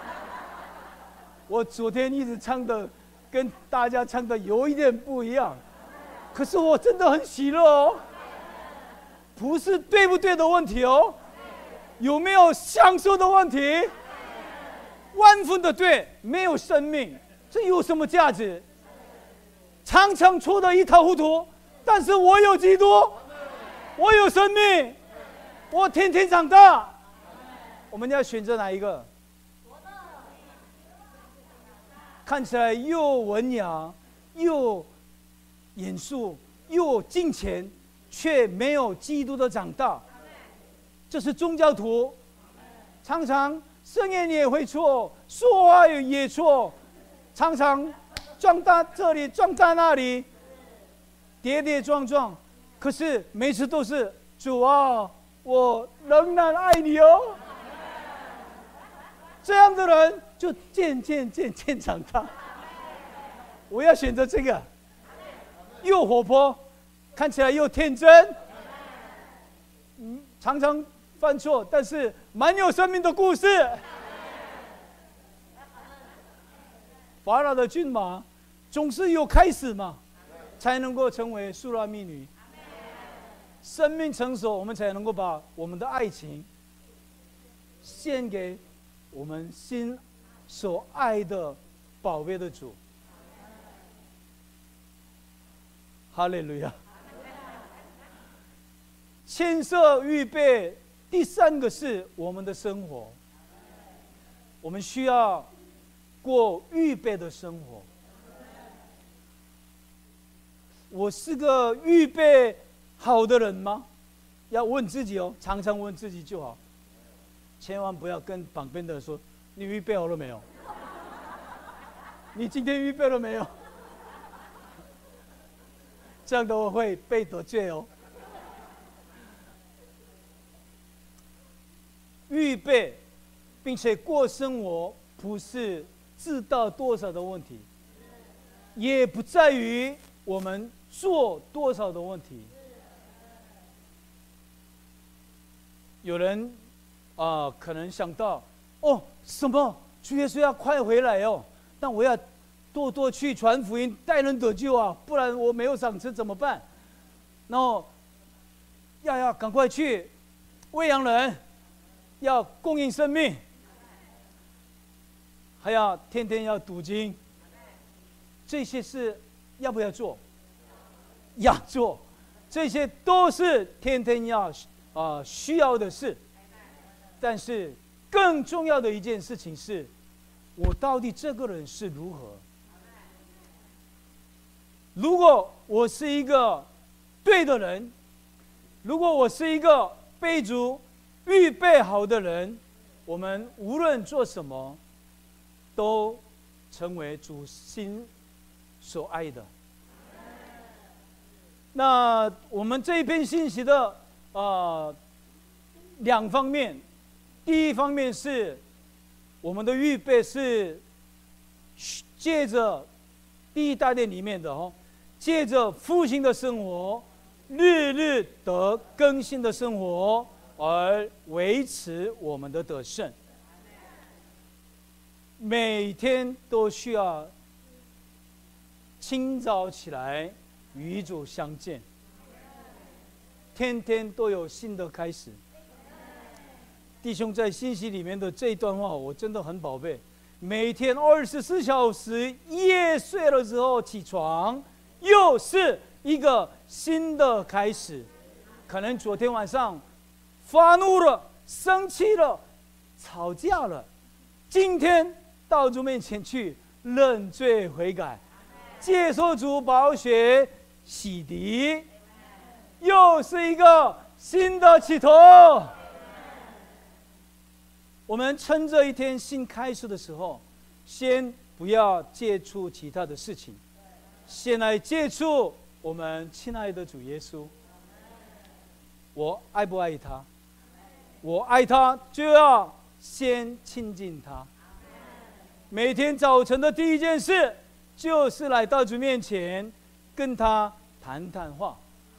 我昨天一直唱的跟大家唱的有一点不一样，可是我真的很喜乐哦。不是对不对的问题哦，有没有享受的问题？万分的对，没有生命，这有什么价值？常常错得一塌糊涂，但是我有基督，我有生命，我天天长大。我们要选择哪一个？看起来又文雅又严肃又敬虔，却没有基督的长大，这是宗教徒。常常声言也会错，说话也错，常常撞到这里撞到那里，跌跌撞撞，可是每次都是主啊，我仍然爱你哦。这样的人就渐渐渐渐长大。我要选择这个，又活泼，看起来又天真，嗯，常常犯错，但是蛮有生命的故事。法老的骏马总是有开始嘛，才能够成为苏拉密女。生命成熟，我们才能够把我们的爱情献给我们心所爱的宝贝的主。哈利路亚！牵涉预备，第三个是我们的生活。我们需要过预备的生活。我是个预备好的人吗？要问自己哦，常常问自己就好。千万不要跟旁边的人说：“你预备好了没有？你今天预备了没有？”这样的我会被得罪哦。预备，并且过生活，不是知道多少的问题，也不在于我们做多少的问题。有人啊、呃，可能想到，哦，什么主耶稣要快回来哦，但我要多多去传福音，带人得救啊，不然我没有赏赐怎么办？然后要要赶快去喂养人，要供应生命，还要天天要读经， 这些是要不要做？要做，这些都是天天要啊、呃、需要的事。但是更重要的一件事情是，我到底这个人是如何？如果我是一个对的人，如果我是一个被主预备好的人，我们无论做什么，都成为主心所爱的。那我们这一篇信息的呃两方面，第一方面是我们的预备是借着第一大殿里面的哦，借着复兴的生活，日日得更新的生活，而维持我们的得胜。每天都需要清早起来与主相见，天天都有新的开始。弟兄在信息里面的这一段话，我真的很宝贝。每天二十四小时，夜睡了之后起床，又是一个新的开始。可能昨天晚上发怒了、生气了、吵架了，今天到主面前去认罪悔改，接受主宝血洗涤，又是一个新的起头。我们趁这一天新开始的时候，先不要接触其他的事情，先来接触我们亲爱的主耶稣。我爱不爱他？我爱他，就要先亲近他。每天早晨的第一件事，就是来到主面前，跟他谈谈话。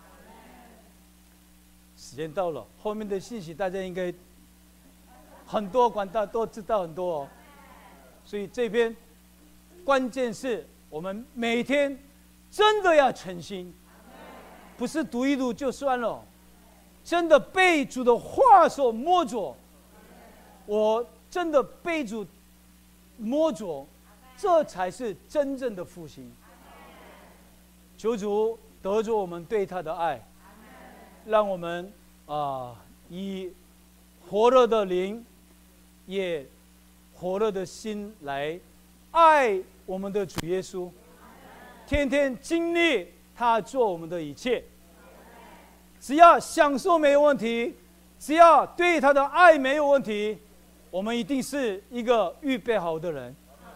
时间到了，后面的信息大家应该很多管道都知道很多哦。所以这边关键是我们每天真的要诚心，不是读一读就算了，真的被主的话所摸着，我真的被主摸着，这才是真正的复兴。求主得着我们对他的爱，让我们啊、呃、以火热的灵，也火热的心来爱我们的主耶稣，天天经历他做我们的一切。只要享受没有问题，只要对他的爱没有问题，我们一定是一个预备好的人。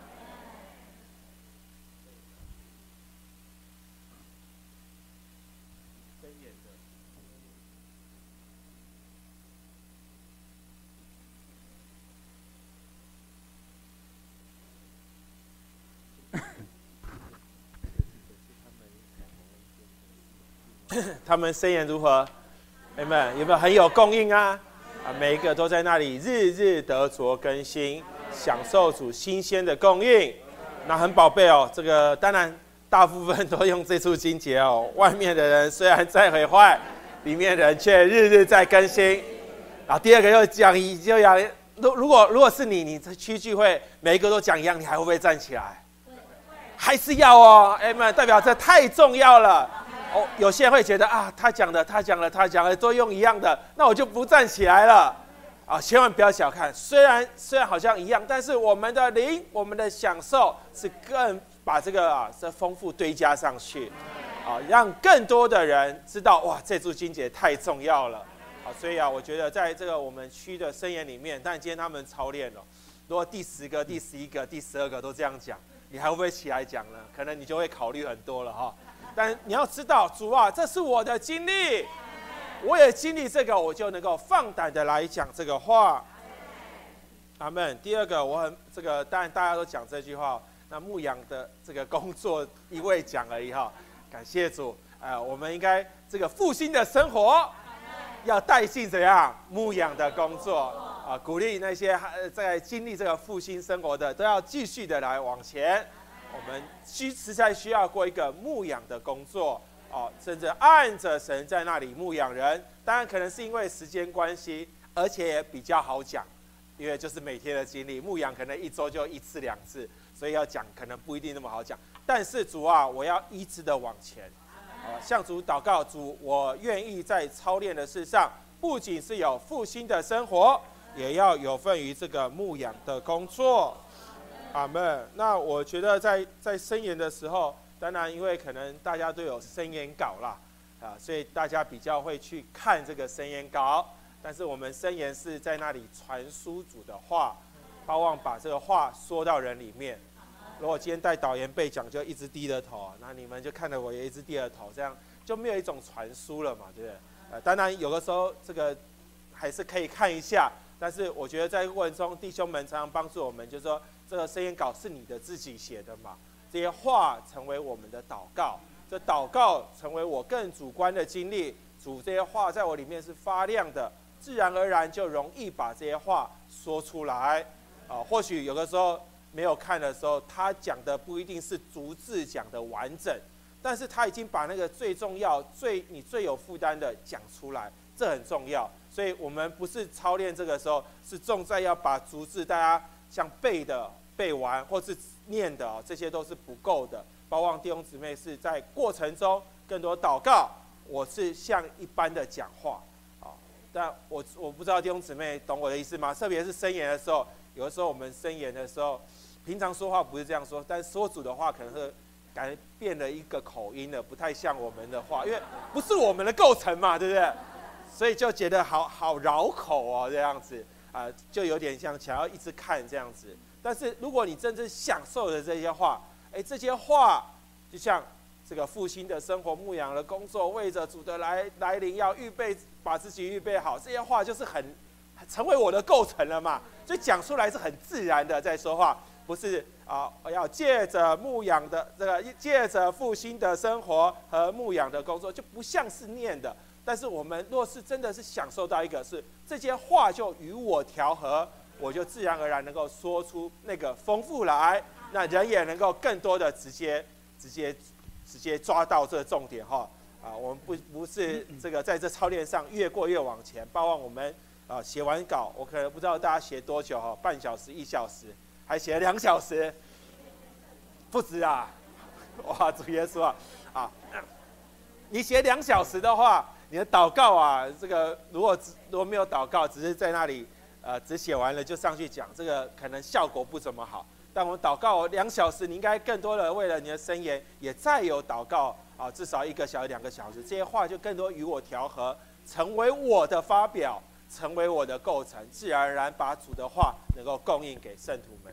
他们声言如何？你们有没有很有供应啊？啊，每一个都在那里日日得着更新，享受主新鲜的供应。那很宝贝哦，这个当然大部分都用这处经节哦。外面的人虽然在毁坏，里面的人却日日在更新。然后第二个又讲一，就要如如果如果是你，你去聚会每一个都讲一样，你还会不会站起来？还是要哦，哎们，代表这太重要了。哦，有些人会觉得啊，他讲的，他讲了，他讲了，都用一样的，那我就不站起来了。啊，千万不要小看，虽然虽然好像一样，但是我们的灵，我们的享受是更把这个啊这丰富堆加上去，啊，让更多的人知道哇，这柱经节太重要了。啊，所以啊，我觉得在这个我们区的箴言里面，但今天他们操练了，如果第十个、第十一个、第十二个都这样讲，你还会不会起来讲呢？可能你就会考虑很多了哈。但你要知道，主啊，这是我的经历，我也经历这个，我就能够放胆的来讲这个话。阿们。第二个，我很这个，当然大家都讲这句话，那牧养的这个工作一味讲而已哈。感谢主，呃，我们应该这个复兴的生活，要带进怎样牧养的工作啊？鼓励那些在经历这个复兴生活的，都要继续的来往前。我们需实在需要过一个牧养的工作哦，甚至按着神在那里牧养人。当然，可能是因为时间关系，而且也比较好讲，因为就是每天的经历，牧养可能一周就一次两次， 所以要讲可能不一定那么好讲。但是主啊，我要一直的往前，啊，向主祷告，主，我愿意在操练的事上，不仅是有复兴的生活，也要有份于这个牧养的工作。阿们。那我觉得在在申言的时候，当然因为可能大家都有申言稿啦，啊，所以大家比较会去看这个申言稿。但是我们申言是在那里传输主的话，盼望把这个话说到人里面。如果今天带导言背讲，就一直低着头，那你们就看着我也一直低着头，这样就没有一种传输了嘛，对不对？呃，当然有的时候这个还是可以看一下，但是我觉得在过程中，弟兄们常常帮助我们，就是说这个申言稿是你的自己写的嘛，这些话成为我们的祷告，这祷告成为我更主观的经历，主这些话在我里面是发亮的。自然而然就容易把这些话说出来，啊，或许有的时候没有看的时候，他讲的不一定是逐字讲的完整，但是他已经把那个最重要、最你最有负担的讲出来，这很重要。所以我们不是操练这个时候，是重在要把逐字大家像背的背完，或是念的，这些都是不够的。盼望弟兄姊妹是在过程中更多祷告，我是像一般的讲话。但我我不知道弟兄姊妹懂我的意思吗？特别是申言的时候，有的时候我们申言的时候，平常说话不是这样说，但是说主的话可能是改变了一个口音了，不太像我们的话，因为不是我们的构成嘛，对不对？所以就觉得好好绕口哦，这样子啊、呃，就有点像想要一直看这样子。但是如果你真正享受的这些话，哎，这些话就像这个复兴的生活、牧养的工作，为着主的来来临，要预备，把自己预备好。这些话就是很成为我的构成了嘛，所以讲出来是很自然的在说话，不是啊、呃，要借着牧养的这个，借着复兴的生活和牧养的工作，就不像是念的。但是我们若是真的是享受到一个是这些话就与我调和，我就自然而然能够说出那个丰富来，那人也能够更多的直接直接。直接抓到这个重点哈啊！我们不不是这个在这操练上越过越往前，包括我们啊写完稿，我可能不知道大家写多久哈，半小时、一小时，还写了两小时，不止啊！哇，主耶稣啊啊！你写两小时的话，你的祷告啊，这个如果如果没有祷告，只是在那里呃只写完了就上去讲，这个可能效果不怎么好。但我们祷告两小时，你应该更多的为了你的申言，也再有祷告啊，至少一个小时、两个小时，这些话就更多与我调和，成为我的发表，成为我的构成，自然而然把主的话能够供应给圣徒们。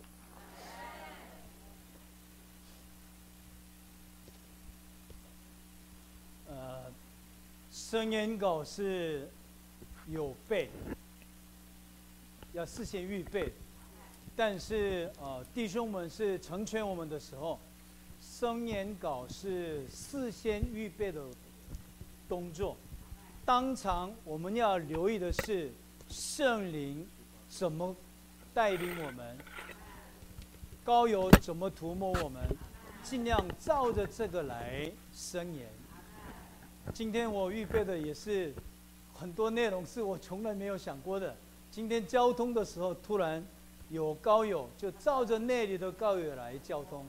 呃，申言稿是有备，要事先预备。但是呃，弟兄们是成全我们的时候，申言稿是事先预备的动作。当场我们要留意的是圣灵怎么带领我们，膏油怎么涂抹我们，尽量照着这个来申言。今天我预备的也是很多内容是我从来没有想过的。今天交通的时候突然有膏油，就照着那里的膏油来交通。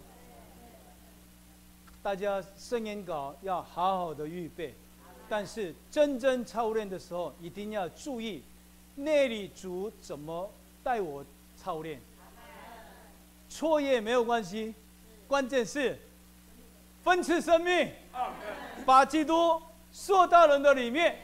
大家申言稿要好好的预备，但是真正操练的时候，一定要注意那里主怎么带我操练。错也没有关系，关键是分赐生命，把基督说到人的里面。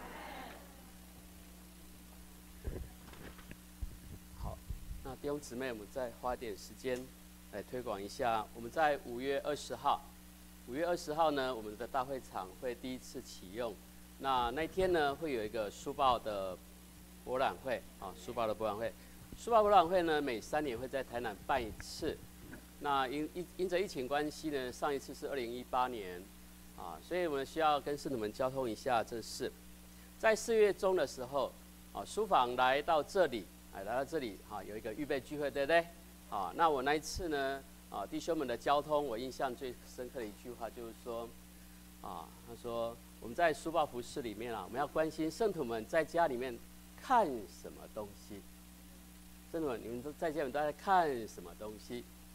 那弟兄姊妹，我们再花点时间来推广一下。我们在五月二十号，五月二十号呢，我们的大会场会第一次启用。那那天呢，会有一个书报的博览会啊，书报的博览会。书报博览会呢，每三年会在台南办一次。那因因因着疫情关系呢，上一次是二零一八年啊，所以我们需要跟圣徒们交通一下这事。在四月中的时候，啊，书房来到这里。哎，来到这里哈、啊，有一个预备聚会，对不对？啊，那我那一次呢，啊，弟兄们的交通，我印象最深刻的一句话就是说，啊，他说我们在书报服事里面啊，我们要关心圣徒们在家里面看什么东西。圣徒们，你们都在家里面都在看什么东西？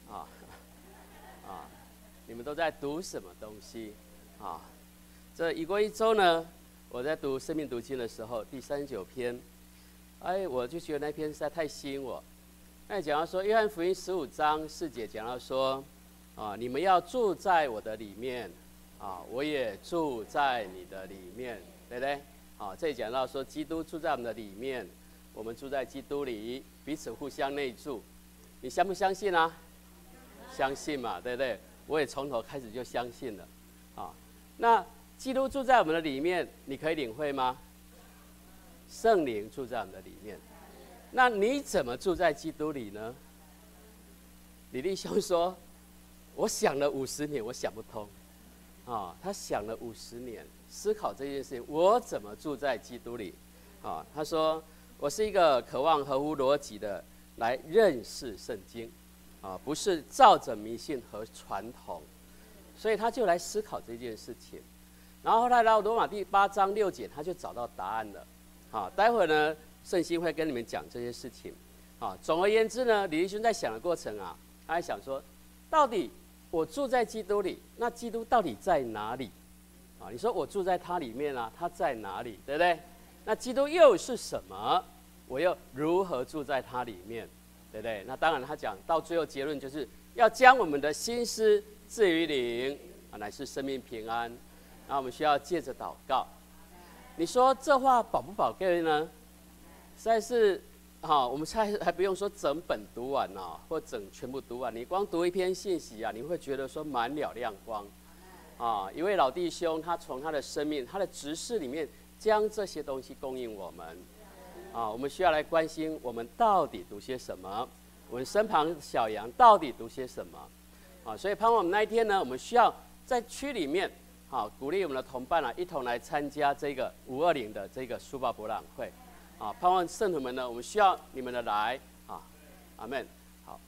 啊啊，你们都在读什么东西啊？这已过一周呢，我在读《生命读经》的时候，第三十九篇，哎，我就觉得那篇实在太吸引我。那讲到说，约翰福音十五章四节讲到说，啊，你们要住在我的里面，啊，我也住在你的里面，对不对？啊，这里讲到说，基督住在我们的里面，我们住在基督里，彼此互相内住。你相不相信啊？相信嘛，对不对？我也从头开始就相信了，啊，那基督住在我们的里面，你可以领会吗？圣灵住在我们的里面。那你怎么住在基督里呢？李弟兄说：“我想了五十年，我想不通。”啊，他想了五十年，思考这件事情，我怎么住在基督里？啊，他说：“我是一个渴望合乎逻辑的来认识圣经，啊，不是照着迷信和传统。”所以他就来思考这件事情。然后后来到罗马第八章六节，他就找到答案了。啊，待会儿呢？圣心会跟你们讲这些事情，啊，总而言之呢，李弟兄在想的过程啊，他在想说，到底我住在基督里，那基督到底在哪里？啊，你说我住在他里面啊，他在哪里，对不对？那基督又是什么？我又如何住在他里面，对不对？那当然，他讲到最后结论就是要将我们的心思置于灵，啊，乃是生命平安。那我们需要借着祷告。你说这话宝不宝贵呢？实在是，好，我们还还不用说整本读完哦，或整全部读完。你光读一篇信息啊，你会觉得说满了亮光，啊，一位老弟兄，他从他的生命、他的执事里面，将这些东西供应我们，啊，我们需要来关心我们到底读些什么，我们身旁小羊到底读些什么，啊，所以盼望我们那一天呢，我们需要在区里面，啊，鼓励我们的同伴啊，一同来参加这个五二零的这个书报博览会。啊，盼望圣徒们呢，我们需要你们的来啊，阿们。好，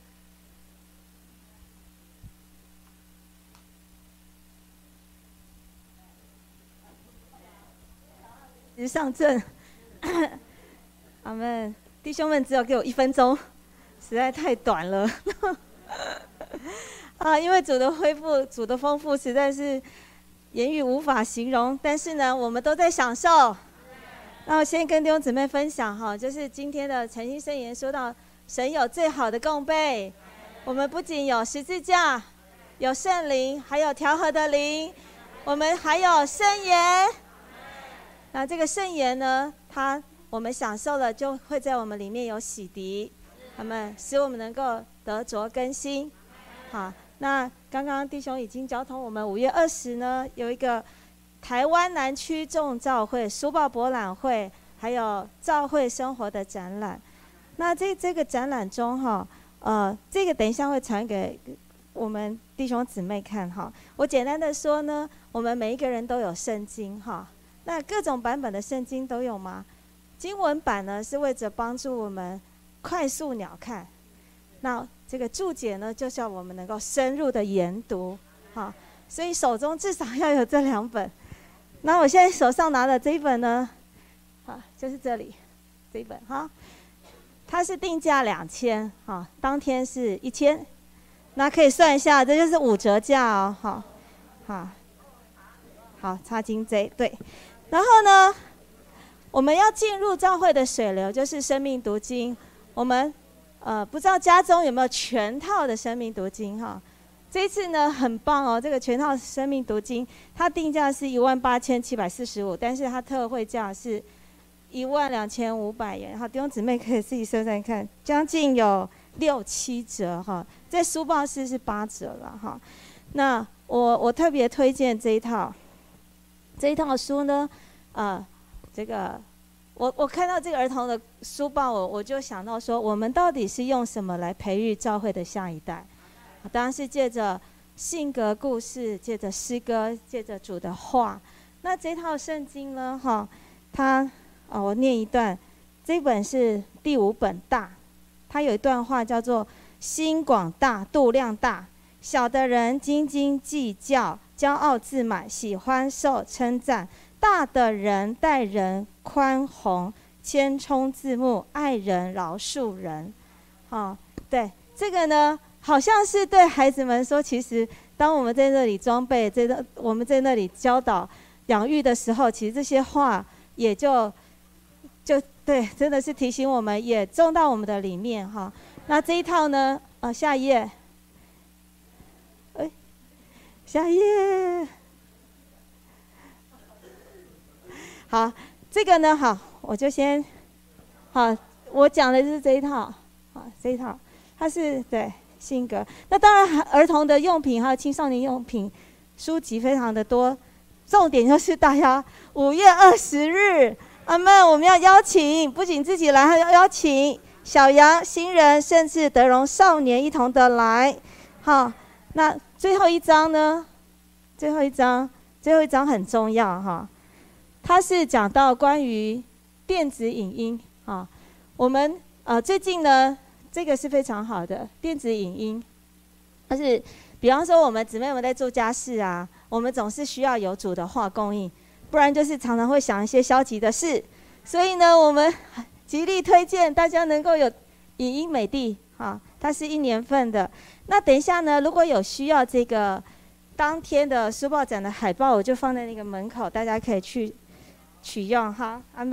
上阵，阿们，弟兄们，只有给我一分钟，实在太短了。啊，因为主的恢复、主的丰富，实在是言语无法形容。但是呢，我们都在享受。那我先跟弟兄姊妹分享哈，就是今天的诚心圣言说到，神有最好的供备，我们不仅有十字架，有圣灵，还有调和的灵，我们还有圣言。那这个圣言呢，它我们享受了，就会在我们里面有洗涤，他们使我们能够得着更新。好，那刚刚弟兄已经交通我们五月二十呢，有一个台湾南区众召会书报博览会，还有召会生活的展览。那在这个展览中哈，呃，这个等一下会传给我们弟兄姊妹看哈。我简单的说呢，我们每一个人都有圣经哈。那各种版本的圣经都有吗？经文版呢是为着帮助我们快速鸟看，那这个注解呢，就叫我们能够深入的研读哈。所以手中至少要有这两本。那我现在手上拿的这一本呢，啊，就是这里这一本哈，它是定价两千，哈，当天是一千，那可以算一下，这就是五折价哦，好，好，好，插金这对，然后呢，我们要进入教会的水流，就是生命读经，我们呃不知道家中有没有全套的生命读经哈。这一次呢很棒哦，这个全套生命读经，它定价是一万八千七百四十五，但是它特惠价是一万两千五百元。好，弟兄姊妹可以自己算算看，将近有六七折哈，在书报室是八折了哈。那我我特别推荐这一套，这一套书呢，呃，这个我我看到这个儿童的书报，我我就想到说，我们到底是用什么来培育教会的下一代？当然是借着性格故事，借着诗歌，借着主的话。那这套圣经呢，哈，它啊，我念一段，这本是第五本大，它有一段话叫做“心广大，度量大，小的人斤斤计较，骄傲自满，喜欢受称赞；大的人待人宽宏，谦冲自牧，爱人饶恕人。”好，对这个呢。 好像是对孩子们说，其实当我们在那里装备，在那我们在那里教导养育的时候，其实这些话也就就对，真的是提醒我们，也种到我们的里面哈。那这一套呢，啊，下一页，哎，下一页，好，这个呢，好，我就先，好，我讲的是这一套，好，这一套，它是对。性格，那当然儿童的用品还有青少年用品书籍非常的多，重点就是大家五月二十日，阿们我们要邀请，不仅自己来，还要邀请小羊、新人，甚至德荣少年一同的来。好，那最后一章呢？最后一章，最后一章很重要哈，它是讲到关于电子影音啊，我们呃最近呢。这个是非常好的电子影音，但是比方说我们姊妹们在做家事啊，我们总是需要有主的话供应，不然就是常常会想一些消极的事。所以呢，我们极力推荐大家能够有影音美地啊，它是一年份的。那等一下呢，如果有需要这个当天的书报展的海报，我就放在那个门口，大家可以去取用哈。